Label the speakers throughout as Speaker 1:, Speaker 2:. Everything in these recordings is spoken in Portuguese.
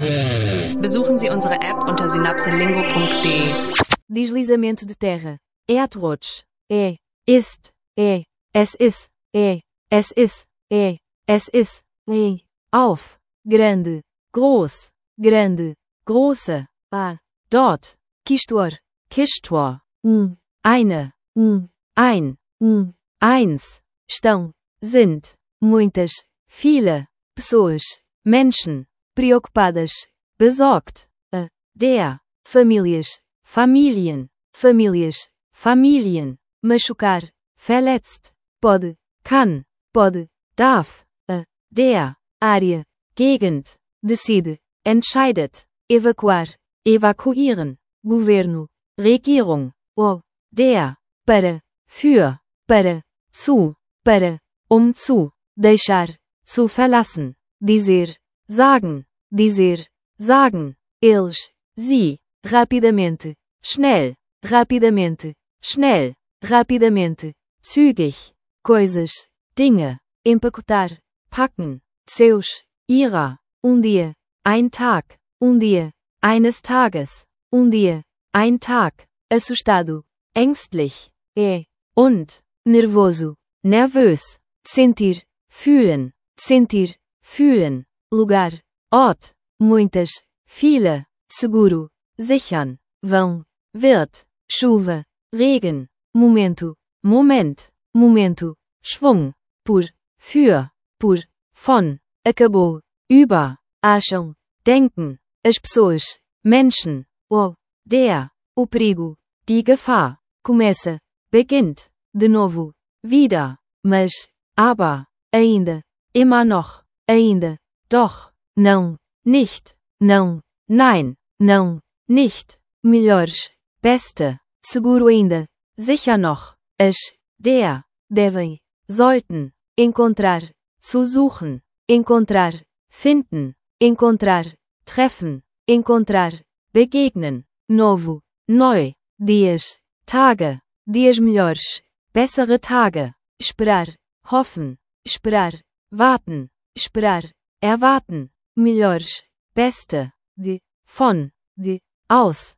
Speaker 1: Besuchen Sie unsere App unter synapselingo.de.
Speaker 2: Deslizamento de terra. Erdrutsch. Ist. Es ist. Es ist. Es ist. Auf. Grande. Groß. Grande. Große. Dort. Kistor. Kistor. Eine. Ein. Eins. Estão. Sind. Muitas. Viele. Pessoas. Menschen. Preocupadas. Besorgt. Der. Famílias. Familien. Famílias. Familien. Machucar. Verletzt. Pode. Kann. Pode. Darf. Der. Área. Gegend. Decide. Entscheidet. Evacuar. Evakuieren. Governo. Regierung. Der. Para. Für. Para. Zu. Para. Zu. Deixar. Zu verlassen. Dizer. Sagen. Dizer. Sagen. Eles. Sie. Rapidamente. Schnell. Rapidamente. Schnell. Rapidamente. Zügig. Coisas. Dinge. Empacotar. Packen. Seus. Ihrer. Dia. Ein Tag. Dia. Eines Tages. Dia. Ein Tag. Assustado. Ängstlich. Und. Nervoso. Nervös. Sentir. Fühlen. Sentir. Fühlen. Lugar. Ort. Muitas. Viele. Seguro. Sichern. Vão. Wird. Chuva. Regen. Momento. Moment. Momento. Schwung. Por. Für. Por. Von. Acabou. Über. Acham. Denken. As pessoas. Menschen. Der. O perigo. Die Gefahr. Começa. Beginnt. De novo. Wieder. Mas. Aber. Ainda. Immer noch. Ainda. Doch. Não. Nicht. Não. Nein. Não. Nicht. Melhores. Beste. Seguro ainda. Sicher noch. As. Der. Devem. Sollten. Encontrar. Zu suchen. Encontrar. Finden. Encontrar. Treffen. Encontrar. Begegnen. Novo. Neu. Dias. Tage. Dias melhores. Bessere Tage. Esperar. Hoffen. Esperar. Warten. Esperar. Erwarten. Melhores. Beste. De. Von. De. Aus.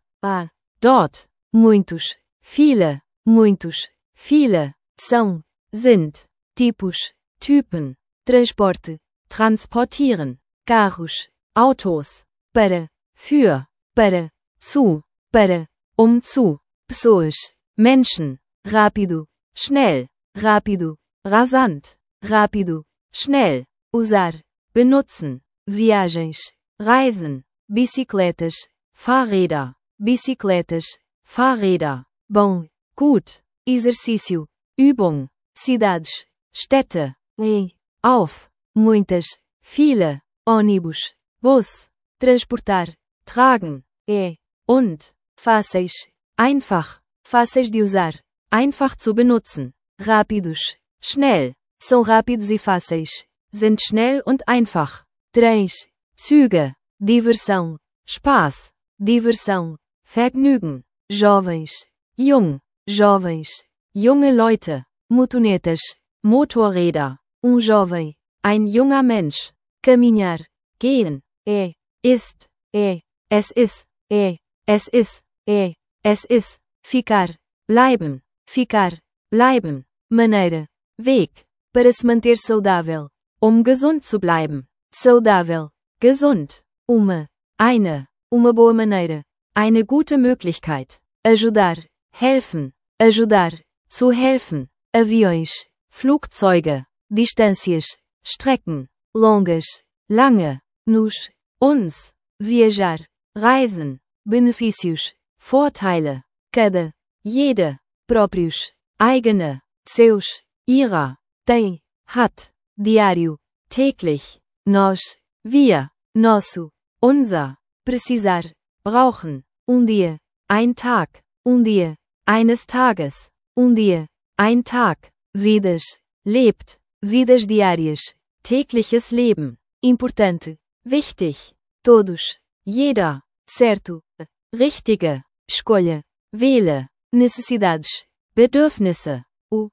Speaker 2: Dort. Muitos. Viele. Muitos. Viele. São. Sind. Tipos. Typen. Transporte. Transportieren. Carros. Autos. Para. Für. Para. Zu. Para. Zu. Pessoas. Menschen. Rápido. Schnell. Rápido. Rasant. Rápido. Schnell. Usar. Benutzen. Viagens. Reisen. Bicicletas. Fahrräder. Bicicletas. Fahrräder. Bom. Gut. Exercício. Übung. Cidades. Städte. Auf. Muitas. Viele. Ônibus. Bus. Transportar. Tragen. Und. Fáceis. Einfach. Fáceis de usar. Einfach zu benutzen. Rápidos. Schnell. São rápidos e fáceis. Sind schnell und einfach. Trens. Züge. Diversão. Spaß. Diversão. Vergnügen. Jovens. Jung. Jovens. Junge Leute. Motonetas. Motorräder. Jovem. Ein junger Mensch. Caminhar. Gehen. Ist. Es ist. Es ist. Es ist. Ficar. Bleiben. Ficar. Bleiben. Maneira. Weg. Para se manter saudável. Gesund zu bleiben. Saudável. Gesund. Eine. Uma boa maneira. Eine gute Möglichkeit. Ajudar. Helfen. Ajudar. Zu helfen. Aviões. Flugzeuge. Distâncias. Strecken. Longas. Lange. Nos. Uns. Viajar. Reisen. Benefícios. Vorteile. Cada. Jede. Próprios. Eigene. Seus. Ihrer. Tem. Hat. Diário. Täglich. Nós. Wir. Nosso. Unser. Precisar. Brauchen. Dia. Ein Tag. Dia. Eines Tages. Dia. Ein Tag. Vidas. Lebt. Vidas diárias. Tägliches Leben. Importante. Wichtig. Todos. Jeder. Certo. Richtige. Escolha. Wähle. Necessidades. Bedürfnisse.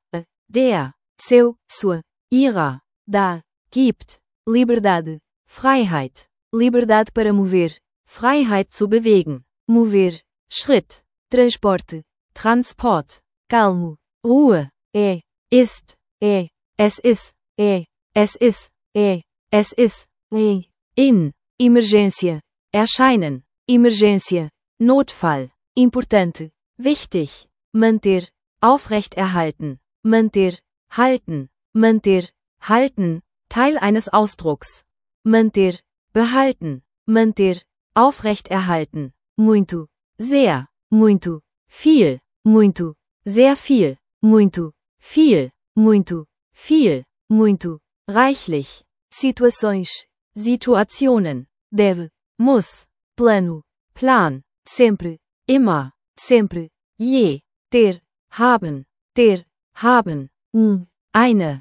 Speaker 2: Der. Seu. Sua. Ihrer. Da. Gibt. Liberdade. Freiheit. Liberdade para mover.
Speaker 3: Freiheit zu bewegen.
Speaker 2: Mover.
Speaker 3: Schritt.
Speaker 2: Transporte.
Speaker 3: Transport.
Speaker 2: Calmo.
Speaker 3: Ruhe. Ist.
Speaker 2: Es ist.
Speaker 3: Es ist. Es ist. In.
Speaker 2: Emergência.
Speaker 3: Erscheinen.
Speaker 2: Emergência.
Speaker 3: Notfall.
Speaker 2: Importante.
Speaker 3: Wichtig.
Speaker 2: Manter.
Speaker 3: Aufrechterhalten.
Speaker 2: Manter.
Speaker 3: Halten.
Speaker 2: Manter.
Speaker 3: Halten. Teil eines Ausdrucks.
Speaker 2: Manter.
Speaker 3: Behalten.
Speaker 2: Manter.
Speaker 3: Aufrechterhalten.
Speaker 2: Muito.
Speaker 3: Sehr.
Speaker 2: Muito.
Speaker 3: Viel.
Speaker 2: Muito.
Speaker 3: Sehr viel.
Speaker 2: Muito.
Speaker 3: Viel.
Speaker 2: Muito.
Speaker 3: Viel.
Speaker 2: Muito.
Speaker 3: Reichlich.
Speaker 2: Situações.
Speaker 3: Situationen.
Speaker 2: Deve.
Speaker 3: Muss.
Speaker 2: Plano.
Speaker 3: Plan.
Speaker 2: Sempre.
Speaker 3: Immer.
Speaker 2: Sempre.
Speaker 3: Je.
Speaker 2: Ter.
Speaker 3: Haben.
Speaker 2: Ter.
Speaker 3: Haben.
Speaker 2: Ein.
Speaker 3: Ein.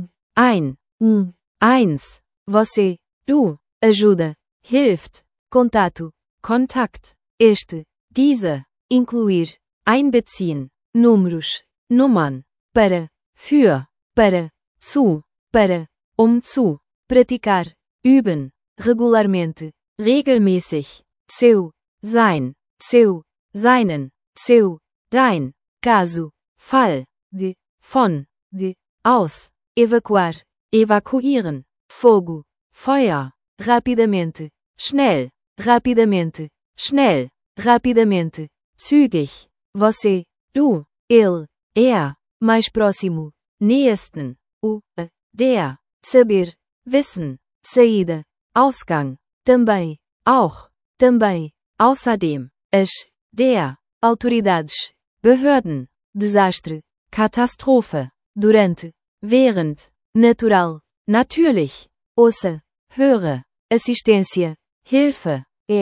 Speaker 3: Eins.
Speaker 2: Você.
Speaker 3: Du.
Speaker 2: Ajuda.
Speaker 3: Hilft.
Speaker 2: Contato.
Speaker 3: Kontakt.
Speaker 2: Este.
Speaker 3: Diese.
Speaker 2: Incluir.
Speaker 3: Einbeziehen.
Speaker 2: Números.
Speaker 3: Nummern.
Speaker 2: Para.
Speaker 3: Für.
Speaker 2: Para.
Speaker 3: Zu.
Speaker 2: Para.
Speaker 3: Zu.
Speaker 2: Praticar.
Speaker 3: Üben.
Speaker 2: Regularmente.
Speaker 3: Regelmäßig.
Speaker 2: Seu.
Speaker 3: Sein.
Speaker 2: Seu.
Speaker 3: Seinen.
Speaker 2: Seu.
Speaker 3: Dein.
Speaker 2: Caso.
Speaker 3: Fall.
Speaker 2: De.
Speaker 3: Von.
Speaker 2: De.
Speaker 3: Aus.
Speaker 2: Evacuar.
Speaker 3: Evakuieren.
Speaker 2: Fogo.
Speaker 3: Feuer.
Speaker 2: Rapidamente.
Speaker 3: Schnell.
Speaker 2: Rapidamente.
Speaker 3: Schnell.
Speaker 2: Rapidamente.
Speaker 3: Zügig.
Speaker 2: Você.
Speaker 3: Du.
Speaker 2: Ele.
Speaker 3: Er.
Speaker 2: Mais próximo.
Speaker 3: Nähesten.
Speaker 2: O.
Speaker 3: Der.
Speaker 2: Saber.
Speaker 3: Wissen.
Speaker 2: Saída.
Speaker 3: Ausgang.
Speaker 2: Também.
Speaker 3: Auch.
Speaker 2: Também.
Speaker 3: Außerdem.
Speaker 2: As.
Speaker 3: Der.
Speaker 2: Autoridades.
Speaker 3: Behörden.
Speaker 2: Desastre.
Speaker 3: Katastrophe.
Speaker 2: Durante.
Speaker 3: Während.
Speaker 2: Natural.
Speaker 3: Natürlich.
Speaker 2: Ouça.
Speaker 3: Höre.
Speaker 2: Assistência.
Speaker 3: Hilfe.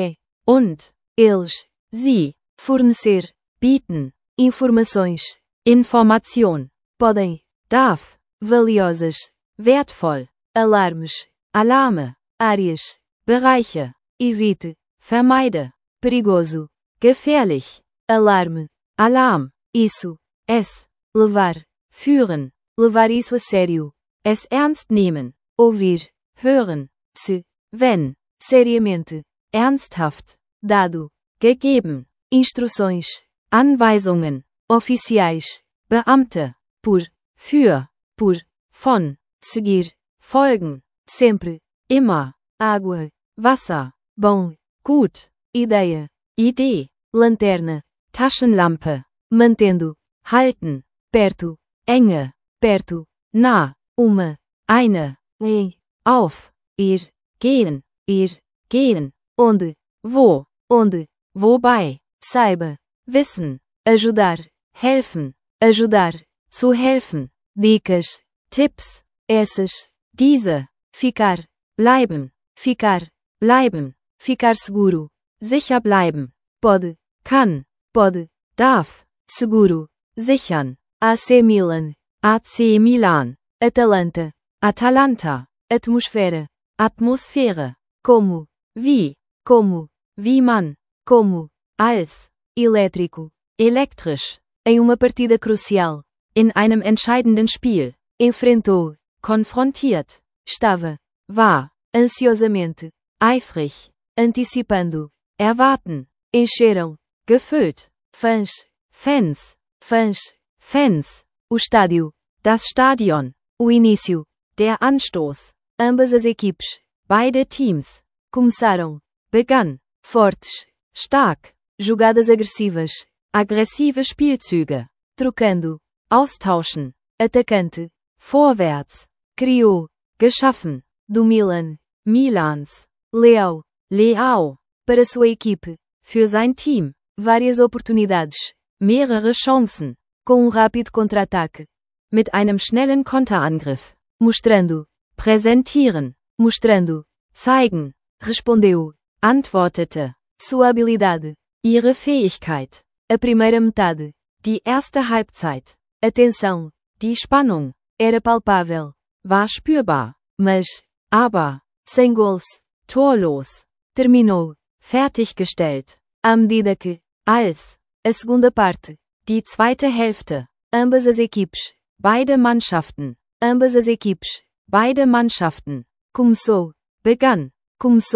Speaker 3: Und.
Speaker 2: Eles.
Speaker 3: Sie.
Speaker 2: Fornecer.
Speaker 3: Bieten.
Speaker 2: Informações.
Speaker 3: Information.
Speaker 2: Podem.
Speaker 3: Darf.
Speaker 2: Valiosas.
Speaker 3: Wertvoll.
Speaker 2: Alarmes.
Speaker 3: Alarme.
Speaker 2: Áreas.
Speaker 3: Bereiche.
Speaker 2: Evite.
Speaker 3: Vermeide.
Speaker 2: Perigoso.
Speaker 3: Gefährlich.
Speaker 2: Alarme.
Speaker 3: Alarm.
Speaker 2: Isso.
Speaker 3: Es.
Speaker 2: Levar.
Speaker 3: Führen.
Speaker 2: Levar isso a sério.
Speaker 3: Es ernst nehmen.
Speaker 2: Ouvir.
Speaker 3: Hören.
Speaker 2: Se.
Speaker 3: Wenn.
Speaker 2: Seriamente.
Speaker 3: Ernsthaft.
Speaker 2: Dado.
Speaker 3: Gegeben.
Speaker 2: Instruções.
Speaker 3: Anweisungen.
Speaker 2: Oficiais.
Speaker 3: Beamte.
Speaker 2: Por.
Speaker 3: Für.
Speaker 2: Por.
Speaker 3: Von.
Speaker 2: Seguir.
Speaker 3: Folgen.
Speaker 2: Sempre.
Speaker 3: Immer.
Speaker 2: Água.
Speaker 3: Wasser.
Speaker 2: Bom.
Speaker 3: Gut.
Speaker 2: Ideia.
Speaker 3: Idee.
Speaker 2: Lanterna.
Speaker 3: Taschenlampe.
Speaker 2: Mantendo.
Speaker 3: Halten.
Speaker 2: Perto.
Speaker 3: Enge.
Speaker 2: Perto.
Speaker 3: Nah.
Speaker 2: Uma.
Speaker 3: Eine.
Speaker 2: Em.
Speaker 3: Auf.
Speaker 2: Ir.
Speaker 3: Gehen.
Speaker 2: Ir.
Speaker 3: Gehen.
Speaker 2: Onde.
Speaker 3: Wo.
Speaker 2: Onde.
Speaker 3: Wobei.
Speaker 2: Saiba.
Speaker 3: Wissen.
Speaker 2: Ajudar.
Speaker 3: Helfen.
Speaker 2: Ajudar.
Speaker 3: Zu helfen.
Speaker 2: Dicas.
Speaker 3: Tipps.
Speaker 2: Essas.
Speaker 3: Diese.
Speaker 2: Ficar.
Speaker 3: Bleiben.
Speaker 2: Ficar.
Speaker 3: Bleiben.
Speaker 2: Ficar seguro.
Speaker 3: Sicher bleiben.
Speaker 2: Pode.
Speaker 3: Kann.
Speaker 2: Pode.
Speaker 3: Darf.
Speaker 2: Seguro.
Speaker 3: Sichern.
Speaker 2: AC Milan.
Speaker 3: AC Milan.
Speaker 2: Atalanta.
Speaker 3: Atalanta.
Speaker 2: Atmosfera.
Speaker 3: Atmosphäre.
Speaker 2: Como.
Speaker 3: Wie.
Speaker 2: Como.
Speaker 3: Wie man.
Speaker 2: Como.
Speaker 3: Als.
Speaker 2: Elétrico.
Speaker 3: Elektrisch.
Speaker 2: Em uma partida crucial.
Speaker 3: In einem entscheidenden Spiel.
Speaker 2: Enfrentou.
Speaker 3: Konfrontiert.
Speaker 2: Estava.
Speaker 3: War.
Speaker 2: Ansiosamente.
Speaker 3: Eifrig.
Speaker 2: Antecipando.
Speaker 3: Erwarten.
Speaker 2: Encheram.
Speaker 3: Gefüllt.
Speaker 2: Fãs.
Speaker 3: Fans.
Speaker 2: Fãs.
Speaker 3: Fans.
Speaker 2: O estádio.
Speaker 3: Das Stadion.
Speaker 2: O início.
Speaker 3: Der Anstoß.
Speaker 2: Ambas as equipes.
Speaker 3: Beide Teams.
Speaker 2: Começaram.
Speaker 3: Begann.
Speaker 2: Fortes.
Speaker 3: Stark.
Speaker 2: Jogadas agressivas.
Speaker 3: Aggressive Spielzüge.
Speaker 2: Trocando.
Speaker 3: Austauschen.
Speaker 2: Atacante.
Speaker 3: Vorwärts.
Speaker 2: Criou.
Speaker 3: Geschaffen.
Speaker 2: Do Milan.
Speaker 3: Milans.
Speaker 2: Leão.
Speaker 3: Leao.
Speaker 2: Para sua equipe.
Speaker 3: Für sein Team.
Speaker 2: Várias oportunidades.
Speaker 3: Mehrere Chancen.
Speaker 2: Com um rápido contra-ataque.
Speaker 3: Mit einem schnellen Konterangriff.
Speaker 2: Mostrando.
Speaker 3: Präsentieren.
Speaker 2: Mostrando.
Speaker 3: Zeigen.
Speaker 2: Respondeu.
Speaker 3: Antwortete.
Speaker 2: Sua habilidade.
Speaker 3: Ihre Fähigkeit.
Speaker 2: A primeira metade.
Speaker 3: Die erste Halbzeit.
Speaker 2: A tensão.
Speaker 3: Die Spannung.
Speaker 2: Era palpável.
Speaker 3: War spürbar.
Speaker 2: Mas.
Speaker 3: Aber.
Speaker 2: Sem gols.
Speaker 3: Torlos.
Speaker 2: Terminou.
Speaker 3: Fertiggestellt.
Speaker 2: À medida que.
Speaker 3: Als.
Speaker 2: A segunda parte.
Speaker 3: Die zweite Hälfte.
Speaker 2: Ambas as equipes.
Speaker 3: Beide Mannschaften.
Speaker 2: Ambas as equipes.
Speaker 3: Beide Mannschaften.
Speaker 2: Começou.
Speaker 3: Begann.
Speaker 2: Começou.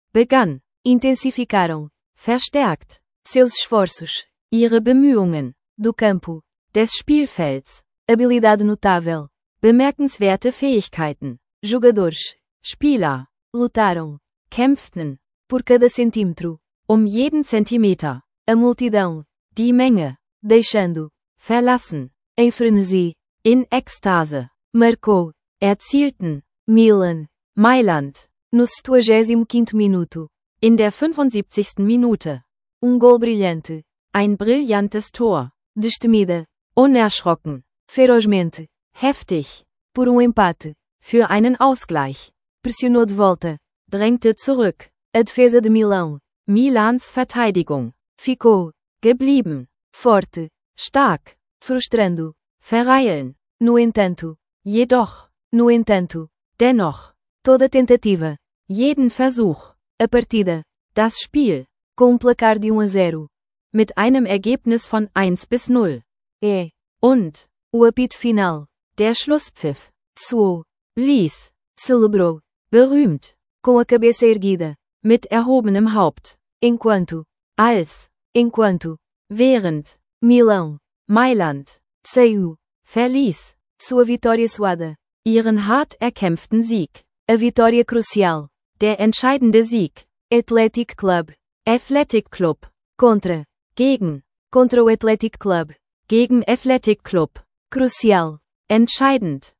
Speaker 3: begann,
Speaker 2: intensificaram
Speaker 3: verstärkt,
Speaker 2: seus esforços,
Speaker 3: ihre Bemühungen,
Speaker 2: do campo,
Speaker 3: des Spielfelds,
Speaker 2: habilidade notável,
Speaker 3: bemerkenswerte Fähigkeiten,
Speaker 2: jogadores,
Speaker 3: Spieler,
Speaker 2: lutaram,
Speaker 3: kämpften,
Speaker 2: por cada centímetro,
Speaker 3: jeden Zentimeter,
Speaker 2: a multidão,
Speaker 3: die Menge,
Speaker 2: deixando,
Speaker 3: verlassen,
Speaker 2: em frenesi,
Speaker 3: in Ekstase,
Speaker 2: marcou,
Speaker 3: erzielten,
Speaker 2: Milan,
Speaker 3: Mailand,
Speaker 2: no 75º minuto,
Speaker 3: in der 75. Minute,
Speaker 2: gol brilhante,
Speaker 3: ein brillantes Tor,
Speaker 2: destemida,
Speaker 3: unerschrocken,
Speaker 2: ferozmente,
Speaker 3: heftig,
Speaker 2: por empate,
Speaker 3: für einen Ausgleich,
Speaker 2: pressionou de volta,
Speaker 3: drängte zurück,
Speaker 2: a defesa de Milão,
Speaker 3: Milans Verteidigung,
Speaker 2: ficou,
Speaker 3: geblieben,
Speaker 2: forte,
Speaker 3: stark,
Speaker 2: frustrando,
Speaker 3: verreilen,
Speaker 2: no entanto,
Speaker 3: dennoch,
Speaker 2: toda tentativa,
Speaker 3: jeden Versuch,
Speaker 2: a partida,
Speaker 3: das Spiel,
Speaker 2: com placar de 1-0,
Speaker 3: mit einem Ergebnis von 1-0, und,
Speaker 2: o apito final,
Speaker 3: der Schlusspfiff,
Speaker 2: soou,
Speaker 3: blies,
Speaker 2: celebrou,
Speaker 3: berühmt,
Speaker 2: com a cabeça erguida,
Speaker 3: mit erhobenem Haupt,
Speaker 2: enquanto,
Speaker 3: während,
Speaker 2: Milão,
Speaker 3: Mailand,
Speaker 2: saiu,
Speaker 3: verließ,
Speaker 2: sua vitória suada,
Speaker 3: ihren hart erkämpften Sieg,
Speaker 2: a vitória crucial,
Speaker 3: der entscheidende Sieg,
Speaker 2: Athletic Club,
Speaker 3: Athletic Club,
Speaker 2: contra o Athletic Club,
Speaker 3: gegen Athletic Club,
Speaker 2: crucial,
Speaker 3: entscheidend,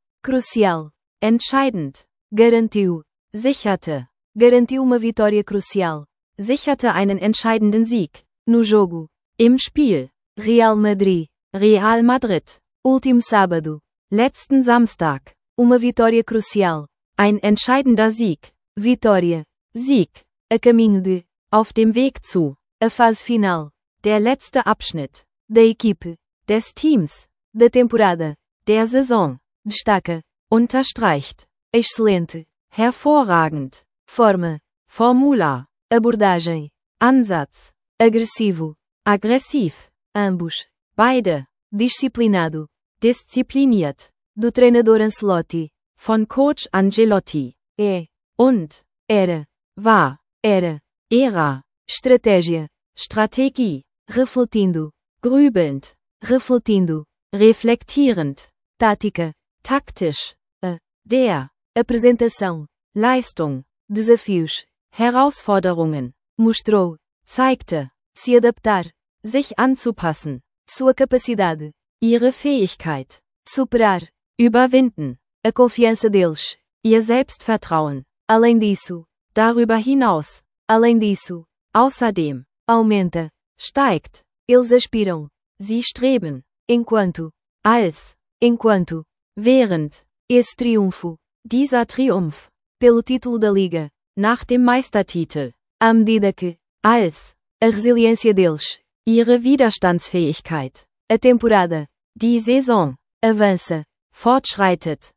Speaker 2: garantiu
Speaker 3: sicherte
Speaker 2: uma vitória crucial,
Speaker 3: sicherte einen entscheidenden Sieg,
Speaker 2: no jogo,
Speaker 3: im Spiel,
Speaker 2: Real Madrid,
Speaker 3: Real Madrid,
Speaker 2: último sábado,
Speaker 3: letzten Samstag,
Speaker 2: uma vitória crucial,
Speaker 3: ein entscheidender Sieg,
Speaker 2: vitória,
Speaker 3: Sieg,
Speaker 2: a caminho de,
Speaker 3: auf dem Weg zu,
Speaker 2: a fase final,
Speaker 3: der letzte Abschnitt,
Speaker 2: da equipe,
Speaker 3: des Teams,
Speaker 2: da temporada,
Speaker 3: der Saison,
Speaker 2: destaca,
Speaker 3: unterstreicht,
Speaker 2: excelente,
Speaker 3: hervorragend,
Speaker 2: forma,
Speaker 3: Formula,
Speaker 2: abordagem,
Speaker 3: Ansatz,
Speaker 2: agressivo,
Speaker 3: aggressiv,
Speaker 2: ambos,
Speaker 3: beide,
Speaker 2: disciplinado,
Speaker 3: diszipliniert,
Speaker 2: do treinador Ancelotti,
Speaker 3: von Coach Ancelotti, und,
Speaker 2: era,
Speaker 3: Ära,
Speaker 2: estratégia,
Speaker 3: Strategie,
Speaker 2: refletindo,
Speaker 3: grübelnd, reflektierend,
Speaker 2: tática,
Speaker 3: taktisch,
Speaker 2: a,
Speaker 3: der,
Speaker 2: apresentação,
Speaker 3: Leistung,
Speaker 2: desafios,
Speaker 3: Herausforderungen,
Speaker 2: mostrou,
Speaker 3: zeigte,
Speaker 2: se adaptar,
Speaker 3: sich anzupassen,
Speaker 2: sua capacidade,
Speaker 3: ihre Fähigkeit,
Speaker 2: superar,
Speaker 3: überwinden,
Speaker 2: a confiança deles,
Speaker 3: ihr Selbstvertrauen,
Speaker 2: além disso,
Speaker 3: darüber hinaus, außerdem,
Speaker 2: aumenta,
Speaker 3: steigt,
Speaker 2: eles aspiram,
Speaker 3: sie streben,
Speaker 2: enquanto,
Speaker 3: während,
Speaker 2: esse triunfo,
Speaker 3: dieser Triumph,
Speaker 2: pelo título da Liga,
Speaker 3: nach dem Meistertitel,
Speaker 2: à medida que,
Speaker 3: als,
Speaker 2: a resiliência deles,
Speaker 3: ihre Widerstandsfähigkeit,
Speaker 2: a temporada,
Speaker 3: die Saison,
Speaker 2: avança,
Speaker 3: fortschreitet,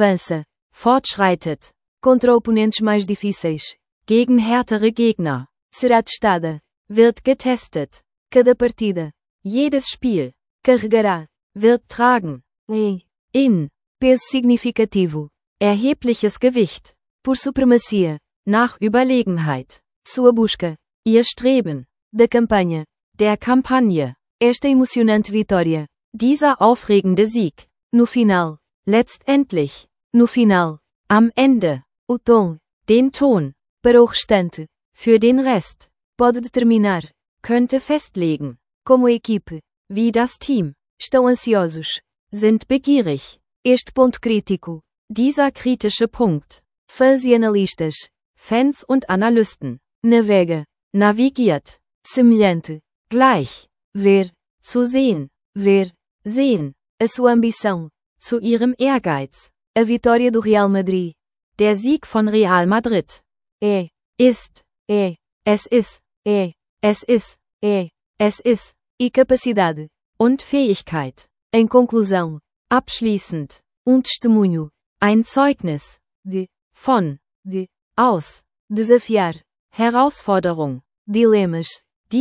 Speaker 2: contra oponentes mais difíceis,
Speaker 3: gegen härtere Gegner,
Speaker 2: será testada,
Speaker 3: wird getestet,
Speaker 2: cada partida,
Speaker 3: jedes Spiel,
Speaker 2: carregará,
Speaker 3: wird tragen, in,
Speaker 2: peso significativo,
Speaker 3: erhebliches Gewicht,
Speaker 2: por supremacia,
Speaker 3: nach Überlegenheit,
Speaker 2: sua busca,
Speaker 3: ihr Streben,
Speaker 2: da campanha,
Speaker 3: der Kampagne,
Speaker 2: esta emocionante vitória,
Speaker 3: dieser aufregende Sieg,
Speaker 2: no final,
Speaker 3: letztendlich,
Speaker 2: am
Speaker 3: Ende,
Speaker 2: o tom,
Speaker 3: den Ton,
Speaker 2: para o restante,
Speaker 3: für den Rest,
Speaker 2: pode determinar,
Speaker 3: könnte festlegen,
Speaker 2: como a equipe,
Speaker 3: wie das Team,
Speaker 2: estão ansiosos,
Speaker 3: sind begierig,
Speaker 2: este ponto crítico,
Speaker 3: dieser kritische Punkt,
Speaker 2: fãs e analistas,
Speaker 3: Fans und Analysten,
Speaker 2: navigiert, semelhante,
Speaker 3: gleich,
Speaker 2: zu sehen, a sua ambição,
Speaker 3: zu ihrem Ehrgeiz,
Speaker 2: a vitória do Real Madrid,
Speaker 3: der Sieg von Real Madrid, ist, es ist,
Speaker 2: e capacidade,
Speaker 3: und Fähigkeit,
Speaker 2: em conclusão,
Speaker 3: abschließend,
Speaker 2: testemunho,
Speaker 3: ein Zeugnis, von, aus,
Speaker 2: desafiar,
Speaker 3: Herausforderung,
Speaker 2: dilemas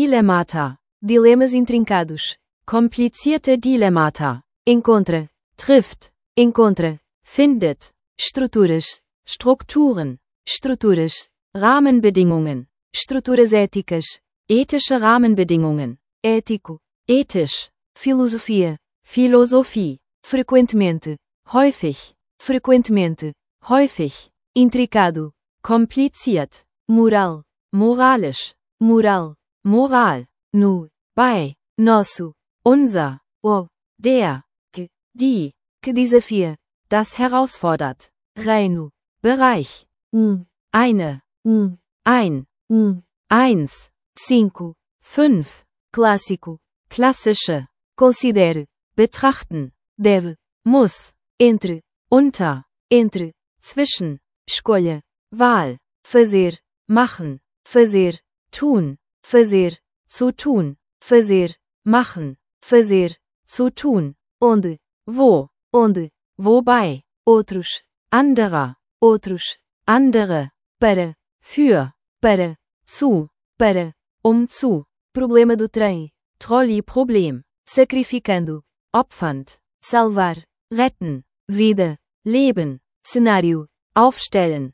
Speaker 2: intrincados,
Speaker 3: komplizierte Dilemmata,
Speaker 2: encontra,
Speaker 3: trifft,
Speaker 2: findet,
Speaker 3: Strukturen, Rahmenbedingungen.
Speaker 2: Estruturas éticas.
Speaker 3: Ethische Rahmenbedingungen.
Speaker 2: Ético.
Speaker 3: Ethisch.
Speaker 2: Filosofia.
Speaker 3: Philosophie.
Speaker 2: Frequentemente.
Speaker 3: Häufig.
Speaker 2: Frequentemente.
Speaker 3: Häufig.
Speaker 2: Intricado.
Speaker 3: Kompliziert.
Speaker 2: Moral.
Speaker 3: Moralisch.
Speaker 2: Moral.
Speaker 3: Moral.
Speaker 2: No.
Speaker 3: Bei.
Speaker 2: Nosso.
Speaker 3: Unser.
Speaker 2: O.
Speaker 3: Der.
Speaker 2: Que.
Speaker 3: Die.
Speaker 2: Que desafia.
Speaker 3: Das herausfordert.
Speaker 2: Reino.
Speaker 3: Bereich. Eine. Ein. Eins.
Speaker 2: 5.
Speaker 3: 5.
Speaker 2: Clássico.
Speaker 3: Klassische.
Speaker 2: Considere.
Speaker 3: Betrachten.
Speaker 2: Deve.
Speaker 3: Muss.
Speaker 2: Entre.
Speaker 3: Unter.
Speaker 2: Entre.
Speaker 3: Zwischen.
Speaker 2: Escolha.
Speaker 3: Wahl.
Speaker 2: Fazer.
Speaker 3: Machen.
Speaker 2: Fazer.
Speaker 3: Tun.
Speaker 2: Fazer.
Speaker 3: Zu tun.
Speaker 2: Fazer.
Speaker 3: Machen.
Speaker 2: Fazer.
Speaker 3: Zu tun.
Speaker 2: Onde.
Speaker 3: Wo.
Speaker 2: Onde.
Speaker 3: Wobei.
Speaker 2: Outros.
Speaker 3: Anderer.
Speaker 2: Outros.
Speaker 3: Andere.
Speaker 2: Para.
Speaker 3: Für.
Speaker 2: Para.
Speaker 3: Zu.
Speaker 2: Para.
Speaker 3: Zu.
Speaker 2: Problema do trem.
Speaker 3: Trolley-Problem.
Speaker 2: Sacrificando.
Speaker 3: Opfernd.
Speaker 2: Salvar.
Speaker 3: Retten.
Speaker 2: Vida.
Speaker 3: Leben.
Speaker 2: Cenário.
Speaker 3: Aufstellen.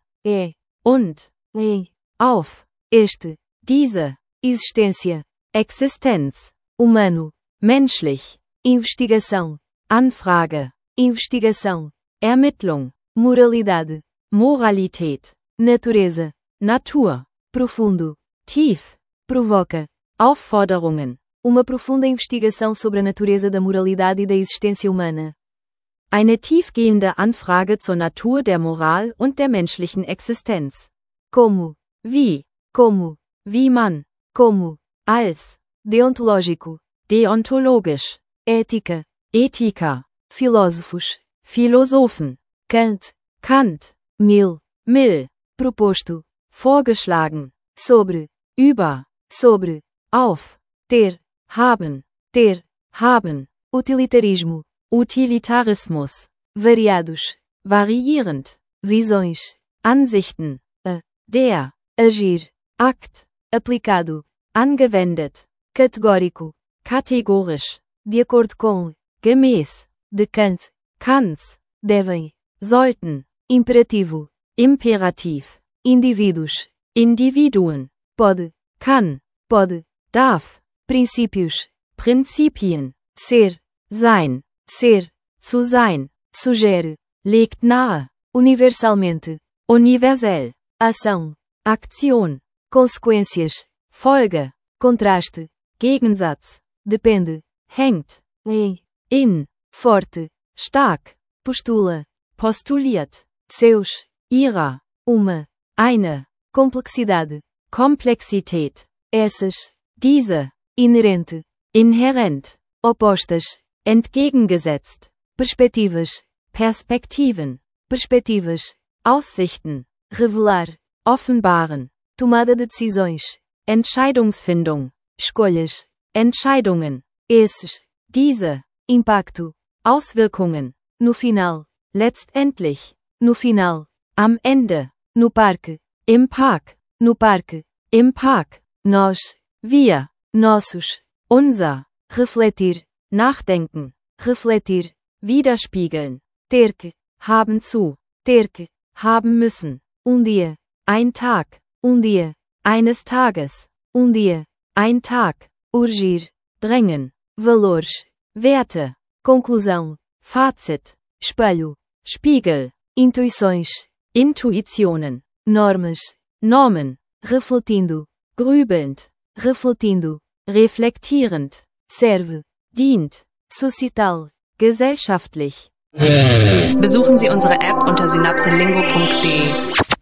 Speaker 3: Und.
Speaker 2: Em.
Speaker 3: Auf.
Speaker 2: Este.
Speaker 3: Diese.
Speaker 2: Existência.
Speaker 3: Existenz.
Speaker 2: Humano.
Speaker 3: Menschlich.
Speaker 2: Investigação.
Speaker 3: Anfrage.
Speaker 2: Investigação.
Speaker 3: Ermittlung.
Speaker 2: Moralidade.
Speaker 3: Moralität.
Speaker 2: Natureza.
Speaker 3: Natur.
Speaker 2: Profundo.
Speaker 3: Tief.
Speaker 2: Provoca.
Speaker 3: Aufforderungen.
Speaker 2: Uma profunda investigação sobre a natureza da moralidade e da existência humana.
Speaker 3: Eine tiefgehende Anfrage zur Natur der Moral und der menschlichen Existenz.
Speaker 2: Como.
Speaker 3: Wie.
Speaker 2: Como.
Speaker 3: Wie man.
Speaker 2: Como.
Speaker 3: Als.
Speaker 2: Deontológico.
Speaker 3: Deontologisch.
Speaker 2: Ética.
Speaker 3: Ethiker.
Speaker 2: Filósofos.
Speaker 3: Philosophen.
Speaker 2: Kant.
Speaker 3: Kant.
Speaker 2: Mill. Proposto.
Speaker 3: Vorgeschlagen.
Speaker 2: Sobre.
Speaker 3: Über.
Speaker 2: Sobre.
Speaker 3: Auf.
Speaker 2: Ter.
Speaker 3: Haben.
Speaker 2: Ter.
Speaker 3: Haben.
Speaker 2: Utilitarismo.
Speaker 3: Utilitarismus.
Speaker 2: Variados.
Speaker 3: Variierend.
Speaker 2: Visões.
Speaker 3: Ansichten. Der.
Speaker 2: Agir.
Speaker 3: Akt.
Speaker 2: Aplicado.
Speaker 3: Angewendet.
Speaker 2: Categórico.
Speaker 3: Kategorisch.
Speaker 2: De acordo com.
Speaker 3: Gemäß.
Speaker 2: De Kant.
Speaker 3: Kann's.
Speaker 2: Devem.
Speaker 3: Sollten.
Speaker 2: Imperativo.
Speaker 3: Imperativ.
Speaker 2: Indivíduos.
Speaker 3: Individuen.
Speaker 2: Pode.
Speaker 3: Kann.
Speaker 2: Pode.
Speaker 3: Darf.
Speaker 2: Princípios.
Speaker 3: Prinzipien.
Speaker 2: Ser.
Speaker 3: Sein.
Speaker 2: Ser.
Speaker 3: Zu sein.
Speaker 2: Sugere.
Speaker 3: Legt nahe.
Speaker 2: Universalmente.
Speaker 3: Universell.
Speaker 2: Ação.
Speaker 3: Aktion.
Speaker 2: Consequências.
Speaker 3: Folge.
Speaker 2: Contraste.
Speaker 3: Gegensatz.
Speaker 2: Depende.
Speaker 3: Hängt.
Speaker 2: Em.
Speaker 3: In.
Speaker 2: Forte.
Speaker 3: Stark.
Speaker 2: Postula.
Speaker 3: Postuliert.
Speaker 2: Seus.
Speaker 3: Ihrer.
Speaker 2: Uma.
Speaker 3: Eine.
Speaker 2: Complexidade.
Speaker 3: Komplexität.
Speaker 2: Essas.
Speaker 3: Diese.
Speaker 2: Inerente.
Speaker 3: Inhärent.
Speaker 2: Opostas.
Speaker 3: Entgegengesetzt.
Speaker 2: Perspectivas.
Speaker 3: Perspektiven.
Speaker 2: Perspectivas.
Speaker 3: Aussichten.
Speaker 2: Revelar.
Speaker 3: Offenbaren.
Speaker 2: Tomada de decisões.
Speaker 3: Entscheidungsfindung.
Speaker 2: Escolhas.
Speaker 3: Entscheidungen.
Speaker 2: Esses.
Speaker 3: Diese.
Speaker 2: Impacto.
Speaker 3: Auswirkungen.
Speaker 2: No final.
Speaker 3: Letztendlich.
Speaker 2: No final.
Speaker 3: Am Ende.
Speaker 2: No parque.
Speaker 3: Im Park.
Speaker 2: No parque.
Speaker 3: Im Park.
Speaker 2: Nós.
Speaker 3: Wir.
Speaker 2: Nossos.
Speaker 3: Unser.
Speaker 2: Refletir.
Speaker 3: Nachdenken.
Speaker 2: Refletir.
Speaker 3: Widerspiegeln.
Speaker 2: Ter que.
Speaker 3: Haben zu.
Speaker 2: Ter que.
Speaker 3: Haben müssen.
Speaker 2: Dia.
Speaker 3: Ein Tag.
Speaker 2: Dia.
Speaker 3: Eines Tages.
Speaker 2: Dia.
Speaker 3: Ein Tag.
Speaker 2: Urgir.
Speaker 3: Drängen.
Speaker 2: Valores.
Speaker 3: Werte.
Speaker 2: Conclusão.
Speaker 3: Fazit.
Speaker 2: Espelho.
Speaker 3: Spiegel.
Speaker 2: Intuições.
Speaker 3: Intuitionen.
Speaker 2: Normas.
Speaker 3: Normen.
Speaker 2: Refletindo.
Speaker 3: Grübelnd.
Speaker 2: Refletindo.
Speaker 3: Reflektierend.
Speaker 2: Serve.
Speaker 3: Dient.
Speaker 2: Societal.
Speaker 3: Gesellschaftlich.
Speaker 1: Besuchen Sie unsere App unter synapselingo.de.